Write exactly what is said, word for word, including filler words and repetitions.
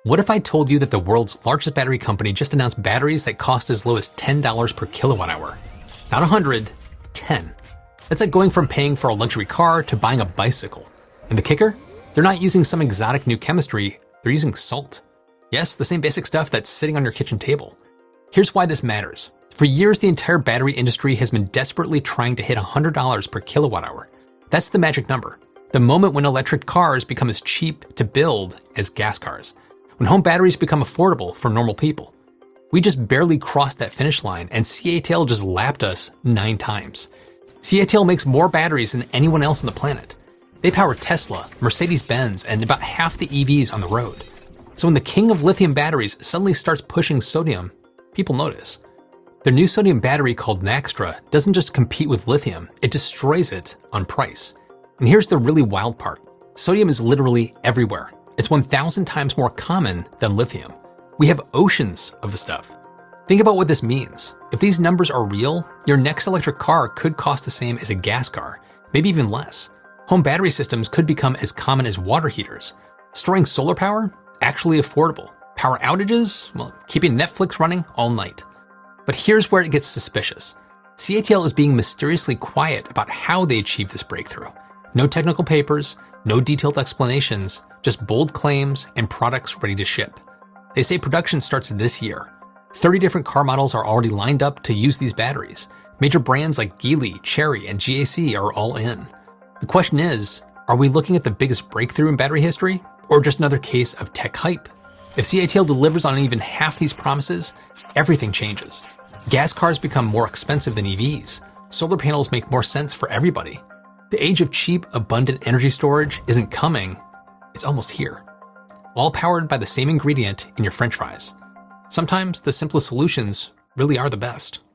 What if I told you that the world's largest battery company just announced batteries that cost as low as ten dollars per kilowatt hour? Not one hundred, ten. That's like going from paying for a luxury car to buying a bicycle. And the kicker? They're not using some exotic new chemistry, they're using salt. Yes, the same basic stuff that's sitting on your kitchen table. Here's why this matters. For years, the entire battery industry has been desperately trying to hit one hundred dollars per kilowatt hour. That's the magic number. The moment when electric cars become as cheap to build as gas cars. When home batteries become affordable for normal people. We just barely crossed that finish line, and C A T L just lapped us nine times. C A T L makes more batteries than anyone else on the planet. They power Tesla, Mercedes-Benz, and about half the E Vs on the road. So when the king of lithium batteries suddenly starts pushing sodium, people notice. Their new sodium battery called Naxtra doesn't just compete with lithium, it destroys it on price. And here's the really wild part. Sodium is literally everywhere. It's one thousand times more common than lithium. We have oceans of the stuff. Think about what this means. If these numbers are real, your next electric car could cost the same as a gas car, maybe even less. Home battery systems could become as common as water heaters. Storing solar power? Actually affordable. Power outages? Well, keeping Netflix running all night. But here's where it gets suspicious. C A T L is being mysteriously quiet about how they achieved this breakthrough. No technical papers, no detailed explanations, just bold claims and products ready to ship. They say production starts this year. thirty different car models are already lined up to use these batteries. Major brands like Geely, Chery, and G A C are all in. The question is, are we looking at the biggest breakthrough in battery history, or just another case of tech hype? If C A T L delivers on even half these promises, everything changes. Gas cars become more expensive than E Vs. Solar panels make more sense for everybody. The age of cheap, abundant energy storage isn't coming, it's almost here. All powered by the same ingredient in your French fries. Sometimes the simplest solutions really are the best.